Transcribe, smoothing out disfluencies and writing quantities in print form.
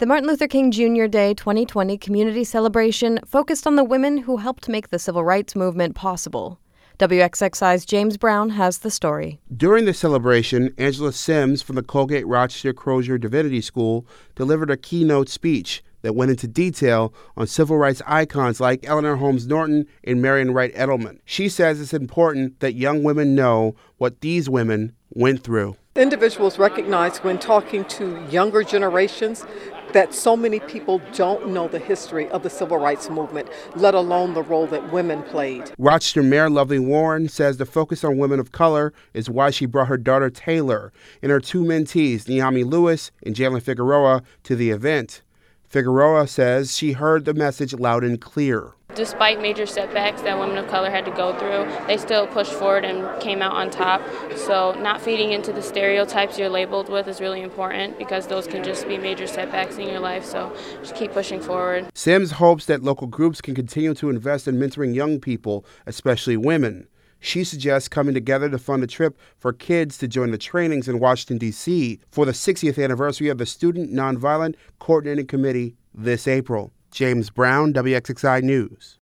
The Martin Luther King Jr. Day 2020 community celebration focused on the women who helped make the civil rights movement possible. WXXI's James Brown has the story. During the celebration, Angela Sims from the Colgate-Rochester-Crozier Divinity School delivered a keynote speech that went into detail on civil rights icons like Eleanor Holmes Norton and Marian Wright Edelman. She says it's important that young women know what these women went through. Individuals recognize when talking to younger generations that so many people don't know the history of the civil rights movement, let alone the role that women played. Rochester Mayor Lovely Warren says the focus on women of color is why she brought her daughter Taylor and her two mentees, Niami Lewis and Jalen Figueroa, to the event. Figueroa says she heard the message loud and clear. Despite major setbacks that women of color had to go through, they still pushed forward and came out on top. So not feeding into the stereotypes you're labeled with is really important because those can just be major setbacks in your life. So just keep pushing forward. Sims hopes that local groups can continue to invest in mentoring young people, especially women. She suggests coming together to fund a trip for kids to join the trainings in Washington, D.C. for the 60th anniversary of the Student Nonviolent Coordinating Committee this April. James Brown, WXXI News.